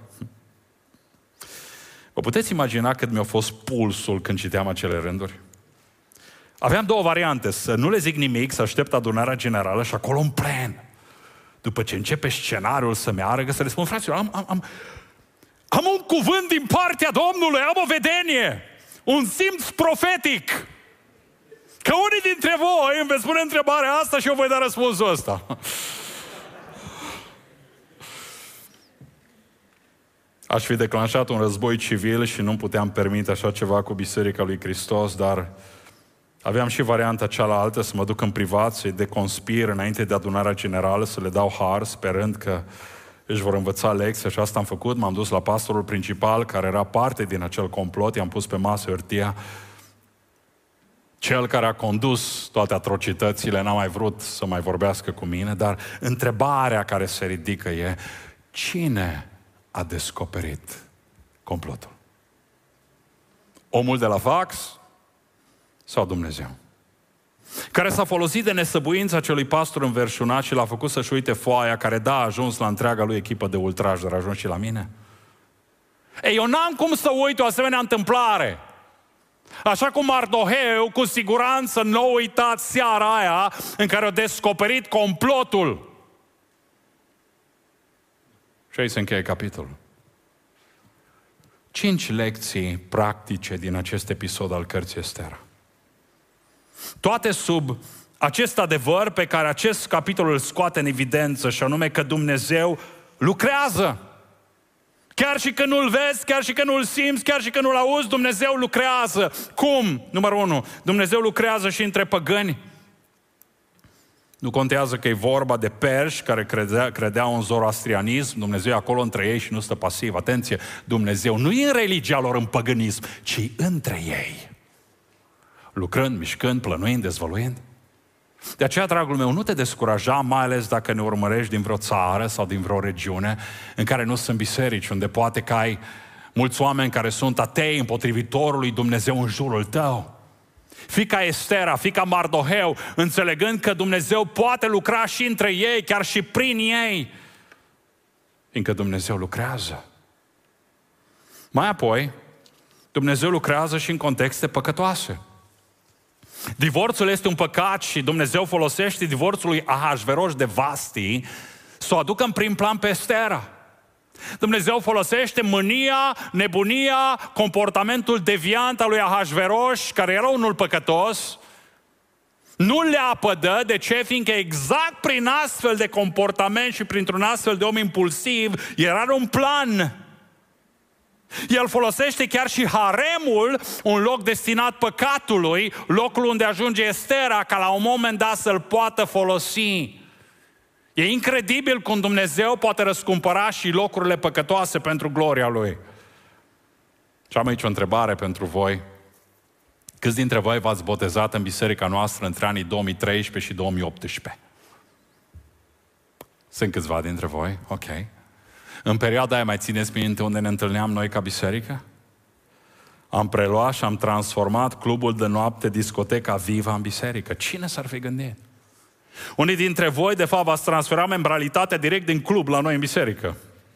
Vă puteți imagina cât mi-a fost pulsul când citeam acele rânduri? Aveam două variante, să nu le zic nimic, să aștept adunarea generală și acolo în plen. După ce începe scenariul să meargă, să le spun, fraților, am, am, am, am un cuvânt din partea Domnului, am o vedenie, un simț profetic. Că unii dintre voi îmi veți pune întrebarea asta și eu voi da răspunsul ăsta. Aș fi declanșat un război civil și nu puteam permite așa ceva cu Biserica lui Hristos, dar aveam și varianta cealaltă, să mă duc în privat, să-i deconspir înainte de adunarea generală, să le dau har, sperând că își vor învăța lecția, și asta am făcut. M-am dus la pastorul principal, care era parte din acel complot, i-am pus pe masă hârtia. Cel care a condus toate atrocitățile n-a mai vrut să mai vorbească cu mine, dar întrebarea care se ridică e: cine a descoperit complotul? Omul de la fax sau Dumnezeu? Care s-a folosit de nesăbuința acelui pastor înverșunat și l-a făcut să-și uite foaia, care da, a ajuns la întreaga lui echipă de ultraj, dar a ajuns și la mine? Ei, eu n-am cum să uit o asemenea întâmplare. Așa cum Mardoheu, cu siguranță nu uitați seara aia în care a descoperit complotul. Și aici se încheie capitolul. Cinci lecții practice din acest episod al cărții Estera. Toate sub acest adevăr pe care acest capitol îl scoate în evidență, și anume că Dumnezeu lucrează. Chiar și când nu-L vezi, chiar și când nu-L simți, chiar și când nu-L auzi, Dumnezeu lucrează. Cum? Numărul unu, Dumnezeu lucrează și între păgâni. Nu contează că e vorba de perși care credea, credeau în zoroastrianism, Dumnezeu e acolo între ei și nu stă pasiv. Atenție, Dumnezeu nu e în religia lor, în păgânism, ci între ei. Lucrând, mișcând, plănuind, dezvăluind. De aceea, dragul meu, nu te descuraja, mai ales dacă ne urmărești din vreo țară sau din vreo regiune în care nu sunt biserici, unde poate că ai mulți oameni care sunt atei, împotrivitorului Dumnezeu în jurul tău. Fii ca Estera, fii ca Mardoheu, înțelegând că Dumnezeu poate lucra și între ei, chiar și prin ei, fiindcă Dumnezeu lucrează. Mai apoi, Dumnezeu lucrează și în contexte păcătoase. Divorțul este un păcat și Dumnezeu folosește divorțul lui Ahasveros de Vasti să o aducă în prim plan pe Estera. Dumnezeu folosește mânia, nebunia, comportamentul deviant al lui Ahasveros, care era unul păcătos, nu le apădă. De ce? Fiindcă exact prin astfel de comportament și printr-un astfel de om impulsiv era un plan. El folosește chiar și haremul, un loc destinat păcatului, locul unde ajunge Estera, ca la un moment dat să-l poată folosi. E incredibil cum Dumnezeu poate răscumpăra și locurile păcătoase pentru gloria Lui. Și am aici o întrebare pentru voi. Câți dintre voi v-ați botezat în biserica noastră între anii două mii treisprezece și două mii optsprezece? Sunt câțiva dintre voi? Ok. În perioada aia mai țineți minte unde ne întâlneam noi ca biserică? Am preluat și am transformat clubul de noapte, discoteca Viva, în biserică. Cine s-ar fi gândit? Unii dintre voi, de fapt, v-ați transferat membralitatea direct din club la noi în biserică.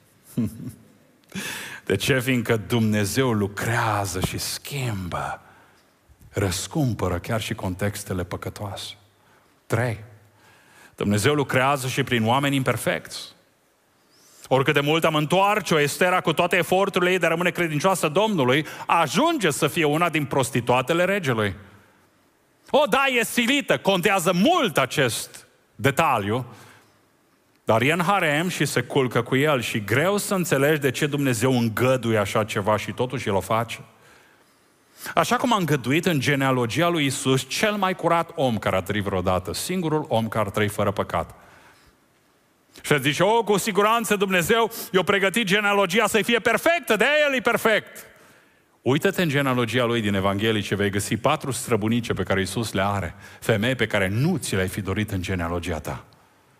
De ce? Fiindcă Dumnezeu lucrează și schimbă, răscumpără chiar și contextele păcătoase. Trei. Dumnezeu lucrează și prin oameni imperfecți. Oricât de mult am întoarce-o, Estera, cu toate eforturile ei de a rămâne credincioasă Domnului, ajunge să fie una din prostituatele regelui. O, da, e silită, contează mult acest detaliu, dar e în harem și se culcă cu el și greu să înțelegi de ce Dumnezeu îngăduie așa ceva și totuși El o face. Așa cum a îngăduit în genealogia lui Iisus cel mai curat om care a trăit vreodată, singurul om care a trăit fără păcat. Și zice, oh, cu siguranță Dumnezeu i-a pregătit genealogia să fie perfectă, de-aia El e perfect. Uită-te în genealogia lui din Evanghelii și vei găsi patru străbunice pe care Iisus le are, femei pe care nu ți le-ai fi dorit în genealogia ta.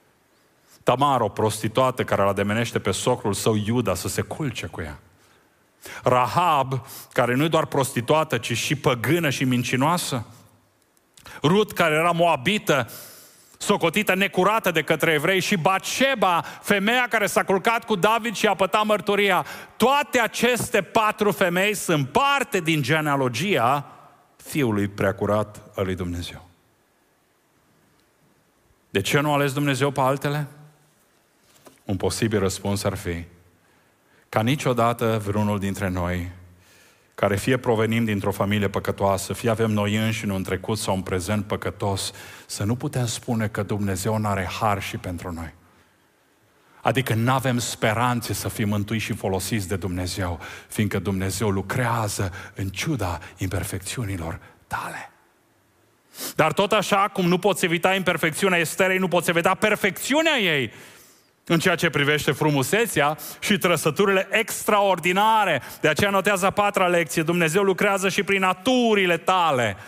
Tamar, o prostituată care îl ademenește pe socrul său Iuda să se culce cu ea. Rahab, care nu e doar prostituată, ci și păgână și mincinoasă. Rut, care era moabită, socotită necurată de către evrei, și Batșeba, femeia care s-a culcat cu David și a pătat mărturia. Toate aceste patru femei sunt parte din genealogia Fiului preacurat al lui Dumnezeu. De ce nu a ales Dumnezeu pe altele? Un posibil răspuns ar fi ca niciodată vreunul dintre noi, care fie provenim dintr-o familie păcătoasă, fie avem noi înșine un trecut sau un prezent păcătos, să nu putem spune că Dumnezeu n-are har și pentru noi. Adică nu avem speranțe să fim mântuiți și folosiți de Dumnezeu, fiindcă Dumnezeu lucrează în ciuda imperfecțiunilor tale. Dar tot așa cum nu poți evita imperfecțiunea Esterei, nu poți evita perfecțiunea ei în ceea ce privește frumusețea și trăsăturile extraordinare. De aceea notează a patra lecție: Dumnezeu lucrează și prin aturile tale.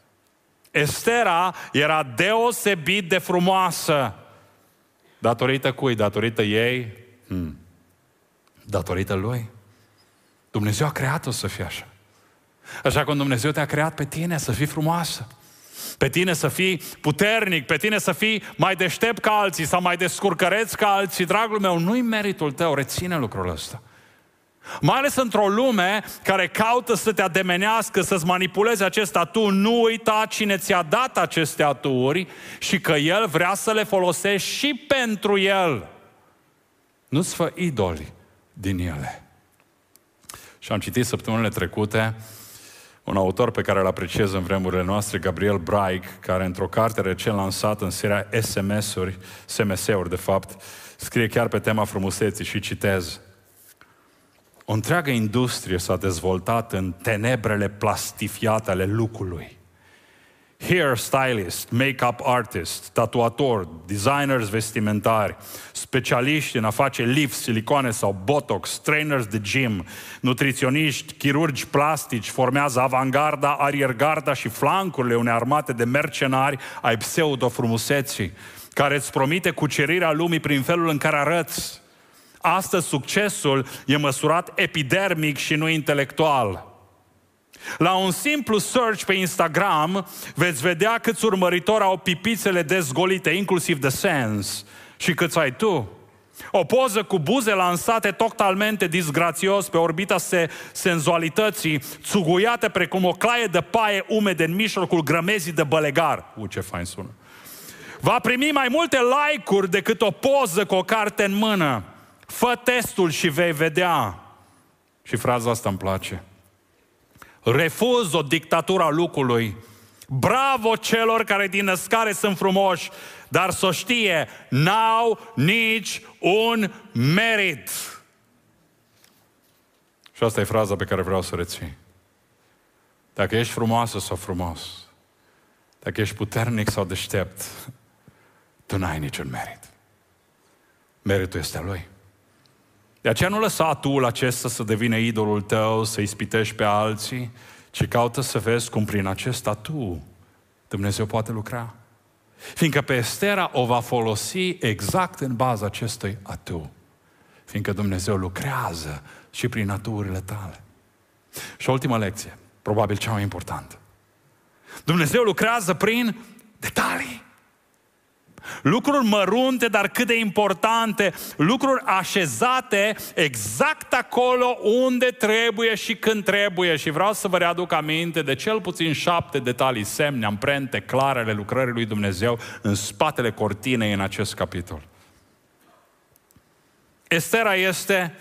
Estera era deosebit de frumoasă. Datorită cui? Datorită ei? Hmm. Datorită lui. Dumnezeu a creat-o să fie așa. Așa cum Dumnezeu te-a creat pe tine să fii frumoasă, pe tine să fii puternic, pe tine să fii mai deștept ca alții sau mai descurcăreț ca alții, dragul meu, nu-i meritul tău, reține lucrul ăsta. Mai ales într-o lume care caută să te ademenească, să-ți manipuleze acest atu, nu uita cine ți-a dat aceste aturi și că El vrea să le folosești și pentru El. Nu-ți fă idoli din ele. Și am citit săptămânile trecute un autor pe care îl apreciez în vremurile noastre, Gabriel Braig, care într-o carte recent lansată în seria S M S-uri, S M S-uri de fapt, scrie chiar pe tema frumuseții și citez: o întreagă industrie s-a dezvoltat în tenebrele plastifiate ale lucrului. Hair stylist, make-up artist, tatuator, designers vestimentari, specialiști în a face lift, silicoane sau botox, trainers de gym, nutriționiști, chirurgi plastici formează avangarda, ariergarda și flancurile unei armate de mercenari ai pseudo-frumuseții, care îți promite cucerirea lumii prin felul în care arăți. Astăzi succesul e măsurat epidermic și nu intelectual. La un simplu search pe Instagram veți vedea câți urmăritori au pipițele dezgolite, inclusiv de sens, și câți ai tu. O poză cu buze lansate totalmente disgrațios pe orbita se senzualității, țuguiate precum o claie de paie umede în mijlocul grămezii de bălegar. U, ce fain sună! Va primi mai multe like-uri decât o poză cu o carte în mână. Fă testul și vei vedea. Și fraza asta îmi place. Refuz o dictatură a lucrului. Bravo celor care din născare sunt frumoși, dar să știe, n-au nici un merit. Și asta e fraza pe care vreau să o reții. Dacă ești frumoasă sau frumos, dacă ești puternic sau deștept, tu n-ai niciun merit. Meritul este a Lui. De aceea nu lăsa atul acesta să devină idolul tău, să ispitești pe alții, ci caută să vezi cum prin acest atu Dumnezeu poate lucra. Fiindcă pe Estera o va folosi exact în baza acestui atu. Fiindcă Dumnezeu lucrează și prin aturile tale. Și ultima lecție, probabil cea mai importantă. Dumnezeu lucrează prin detalii. Lucruri mărunte, dar cât de importante, lucruri așezate exact acolo unde trebuie și când trebuie. Și vreau să vă readuc aminte de cel puțin șapte detalii, semne, amprente clare ale lucrării lui Dumnezeu în spatele cortinei în acest capitol. Estera este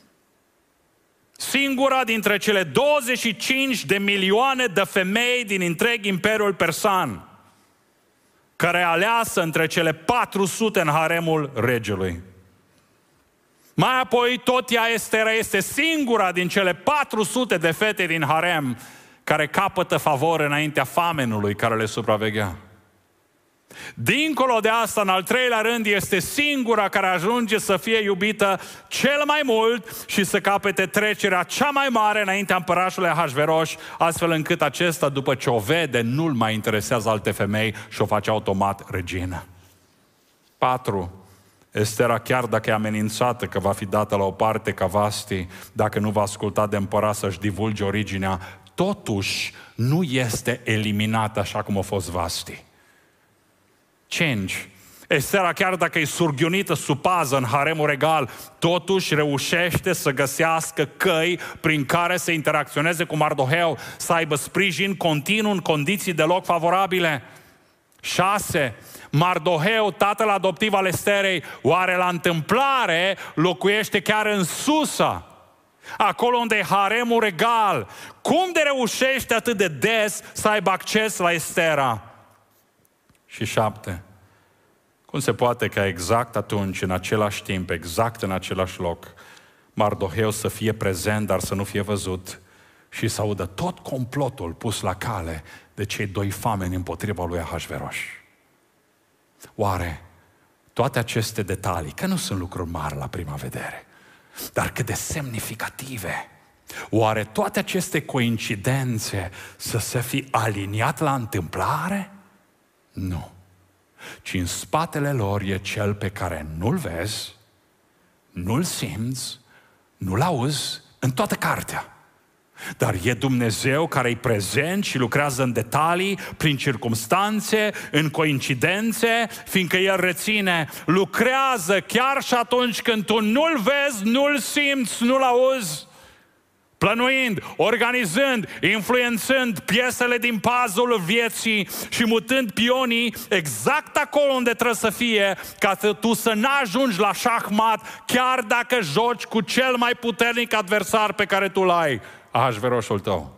singura dintre cele douăzeci și cinci de milioane de femei din întreg Imperiul Persan care e aleasă între cele patru sute în haremul regelui. Mai apoi, tot ea, Estera, este singura din cele patru sute de fete din harem care capătă favor înaintea famenului care le supraveghea. Dincolo de asta, în al treilea rând, este singura care ajunge să fie iubită cel mai mult și să capete trecerea cea mai mare înaintea împărașului Ahasveros, astfel încât acesta, după ce o vede, nu-l mai interesează alte femei și o face automat regină. Patru. Estera, chiar dacă e amenințată că va fi dată la o parte ca Vasti, dacă nu va asculta de împărat să-și divulge originea, totuși nu este eliminată așa cum a fost Vasti. Cinci. Estera, chiar dacă e surghiunită sub pază în haremul regal, totuși reușește să găsească căi prin care să interacționeze cu Mardoheu, să aibă sprijin continuu în condiții deloc favorabile. Șase. Mardoheu, tatăl adoptiv al Esterei, oare la întâmplare locuiește chiar în Susa, acolo unde e haremul regal. Cum de reușește atât de des să aibă acces la Estera? Și șapte. Cum se poate ca exact atunci, în același timp, exact în același loc, Mardoheu să fie prezent, dar să nu fie văzut și să audă tot complotul pus la cale de cei doi fameni împotriva lui Ahasveros? Oare toate aceste detalii, că nu sunt lucruri mari la prima vedere, dar cât de semnificative, oare toate aceste coincidențe să se fi aliniat la întâmplare? Nu. Ci în spatele lor e cel pe care nu-l vezi, nu-l simți, nu-l auzi în toată cartea. Dar e Dumnezeu care e prezent și lucrează în detalii, prin circumstanțe, în coincidențe, fiindcă El reține, lucrează chiar și atunci când tu nu-l vezi, nu-l simți, nu-l auzi, plănuind, organizând, influențând piesele din puzzle-ul vieții și mutând pionii exact acolo unde trebuie să fie, ca să tu să n-ajungi la șahmat, chiar dacă joci cu cel mai puternic adversar pe care tu l-ai, Ahasverosul tău.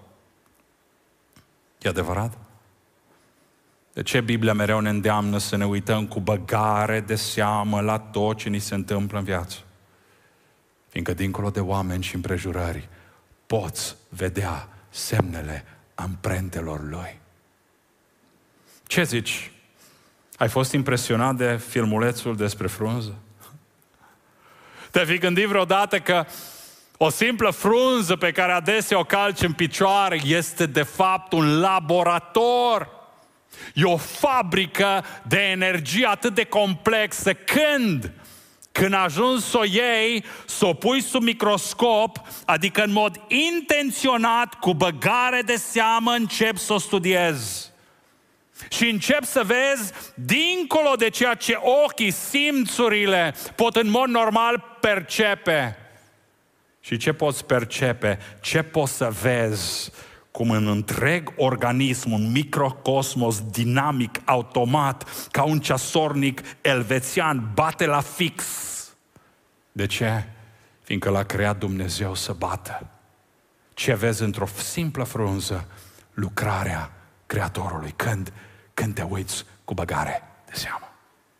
E adevărat? De ce Biblia mereu ne îndeamnă să ne uităm cu băgare de seamă la tot ce ni se întâmplă în viață? Fiindcă dincolo de oameni și împrejurări poți vedea semnele amprentelor Lui. Ce zici? Ai fost impresionat de filmulețul despre frunză? Te-ai fi gândit vreodată că o simplă frunză pe care adesea o calci în picioare este de fapt un laborator? E o fabrică de energie atât de complexă. Când? Când ajungi să o iei, să o pui sub microscop, adică în mod intenționat, cu băgare de seamă, începi să o studiezi. Și începi să vezi, dincolo de ceea ce ochii, simțurile pot în mod normal percepe. Și ce poți percepe? Ce poți să vezi? Cum în întreg organism, un microcosmos dinamic, automat, ca un ceasornic elvețian, bate la fix. De ce? Fiindcă l-a creat Dumnezeu să bată. Ce vezi într-o simplă frunză? Lucrarea Creatorului. Când? Când te uiți cu băgare de seamă.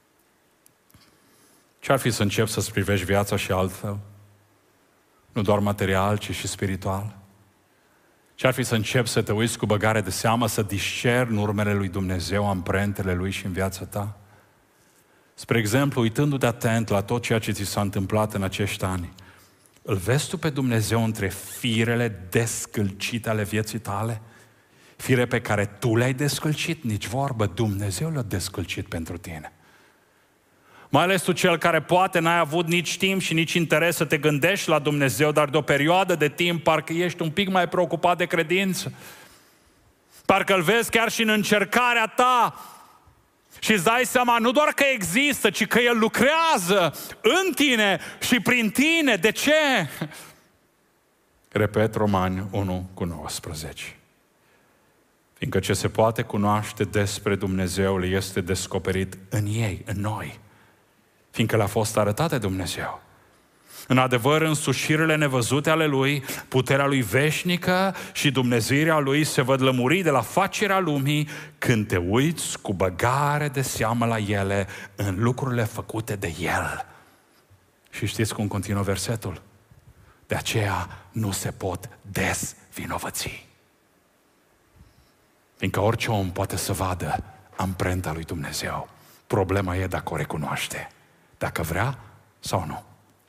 Ce-ar fi să începi să-ți privești viața și altfel? Nu doar material, ci și spiritual. Ce-ar fi să începi să te uiți cu băgare de seamă, să discerni urmele lui Dumnezeu, amprentele Lui și în viața ta? Spre exemplu, uitându-te atent la tot ceea ce ți s-a întâmplat în acești ani, îl vezi tu pe Dumnezeu între firele descălcite ale vieții tale? Fire pe care tu le-ai descălcit, nici vorbă, Dumnezeu le-a descălcit pentru tine. Mai ales tu cel care poate n-ai avut nici timp și nici interes să te gândești la Dumnezeu, dar de o perioadă de timp parcă ești un pic mai preocupat de credință. Parcă îl vezi chiar și în încercarea ta și îți dai seama nu doar că există, ci că El lucrează în tine și prin tine. De ce? Repet, Romani unu cu nouăsprezece. Fiindcă ce se poate cunoaște despre Dumnezeu le este descoperit în ei, în noi. Fiindcă le-a fost arătate Dumnezeu. În adevăr, însușirile nevăzute ale Lui, puterea Lui veșnică și dumnezeirea Lui se văd lămuri de la facerea lumii când te uiți cu băgare de seamă la ele în lucrurile făcute de El. Și știți cum continuă versetul? De aceea nu se pot dezvinovăți. Fiindcă orice om poate să vadă amprenta lui Dumnezeu. Problema e dacă o recunoaște. Dacă vrea sau nu.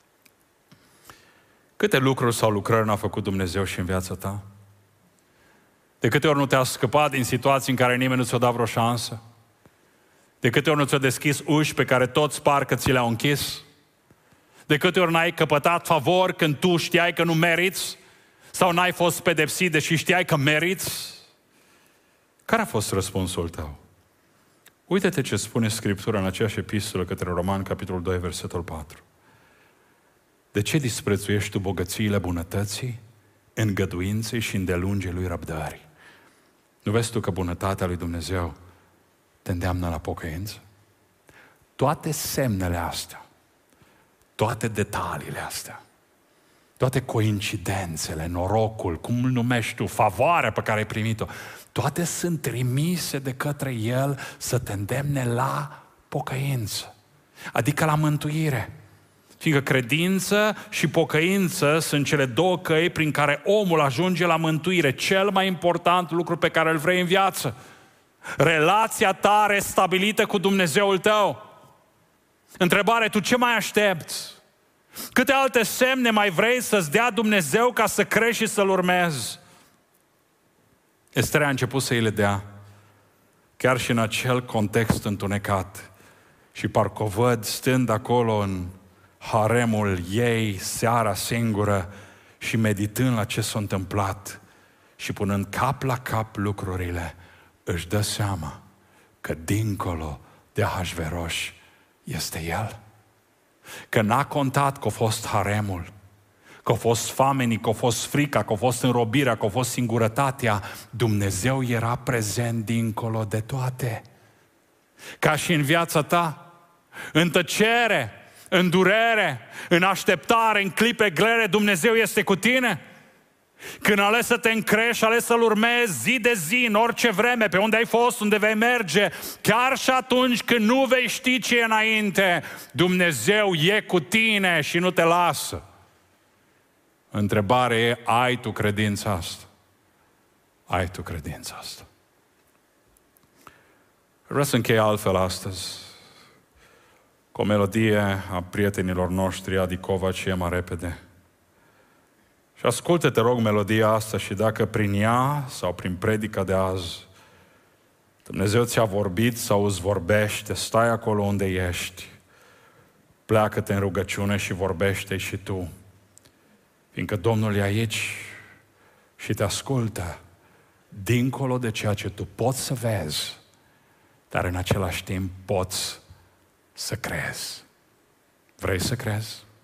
Câte lucruri sau lucrări n-a făcut Dumnezeu și în viața ta? De câte ori nu te-a scăpat din situații în care nimeni nu ți-a dat vreo șansă? De câte ori nu ți-a deschis uși pe care toți parcă ți le-au închis? De câte ori n-ai căpătat favor când tu știai că nu meriți? Sau n-ai fost pedepsit deși știai că meriți? Care a fost răspunsul tău? Uite-te ce spune Scriptura în aceeași epistolă către Romani, capitolul doi, versetul patru. De ce disprețuiești tu bogățiile bunătății, îngăduinței și îndelungii lui răbdării? Nu vezi tu că bunătatea lui Dumnezeu te îndeamnă la pocăință? Toate semnele astea, toate detaliile astea, toate coincidențele, norocul, cum îl numești tu, favoarea pe care ai primit-o, toate sunt trimise de către El să te îndemne la pocăință, adică la mântuire. Fiindcă credință și pocăință sunt cele două căi prin care omul ajunge la mântuire, cel mai important lucru pe care îl vrei în viață. Relația ta restabilită cu Dumnezeul tău. Întrebare, tu ce mai aștepți? Câte alte semne mai vrei să-ți dea Dumnezeu ca să crești și să-L urmezi? Estera a început să îi le dea, chiar și în acel context întunecat. Și parcă o văd stând acolo în haremul ei, seara singură, și meditând la ce s-a întâmplat și punând cap la cap lucrurile, își dă seama că dincolo de Ahasveros este El. Că n-a contat că a fost haremul, că a fost famenii, că a fost frica, că a fost înrobirea, că a fost singurătatea. Dumnezeu era prezent dincolo de toate. Ca și în viața ta, în tăcere, în durere, în așteptare, în clipe grele, Dumnezeu este cu tine. Când ales să te încrești, ales să-L urmezi zi de zi, în orice vreme, pe unde ai fost, unde vei merge, chiar și atunci când nu vei ști ce e înainte, Dumnezeu e cu tine și nu te lasă. Întrebarea e, ai tu credința asta? Ai tu credința asta? Vreau să închei altfel astăzi, cu o melodie a prietenilor noștri, Adi Covaci și Ema Repede. Și ascultă, te rog, melodia asta și dacă prin ea sau prin predica de azi Dumnezeu ți-a vorbit sau îți vorbește, stai acolo unde ești, pleacă-te în rugăciune și vorbește și tu. Fiindcă Domnul e aici și te ascultă dincolo de ceea ce tu poți să vezi, dar în același timp poți să crezi. Vrei să crezi?